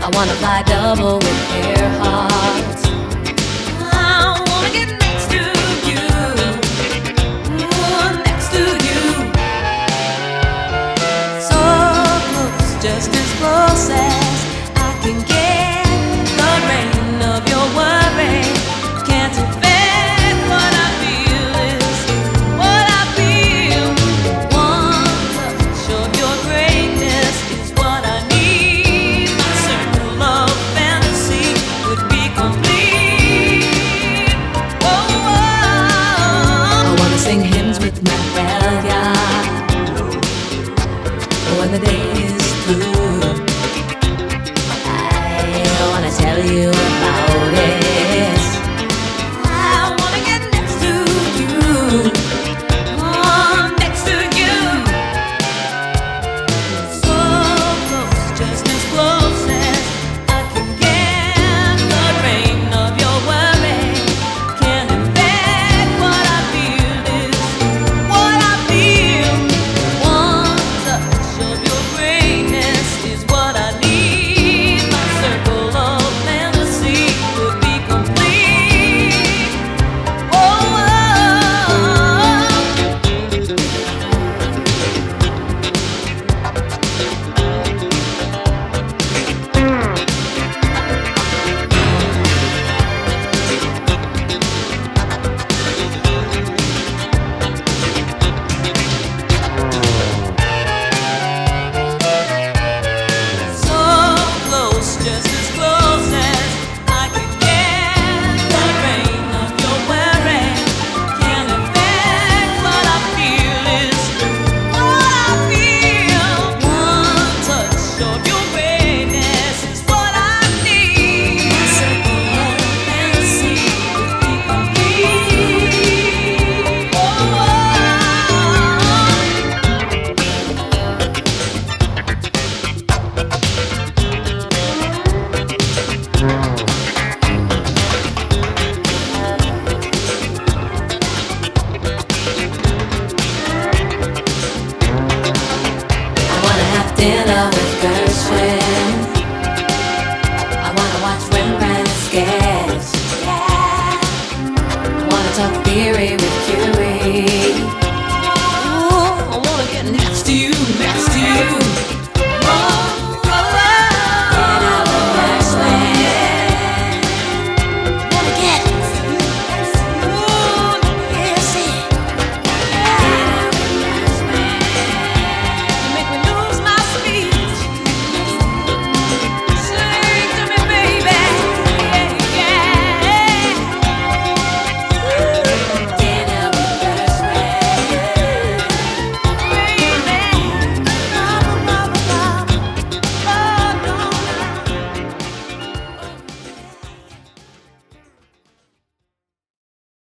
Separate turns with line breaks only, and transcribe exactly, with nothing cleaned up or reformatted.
I wanna fly double with Earhart. I wanna get next to you, ooh, next to you. So close, just as close as I can get. The rain of your worry can't affect what I feel. Is what I feel. One touch of your greatness is what I need. My circle of fantasy would be complete. Oh, oh. I wanna sing hymns with Magnolia when the day is through. I wanna tell you about it. I wanna get next to you, oh, next to you. So close, just as close as I can get. The rain of your worry can't affect what I feel. Is what I feel. One touch of your greatness is what I need. My circle of fantasy would be complete. Oh, oh. So close, just as close as I can get. The rain of your worry can't affect what I feel. Is what I feel. One touch of your greatness is what I need. My circle of fantasy would be complete. Oh, oh. I wanna have dinner with Gershwin.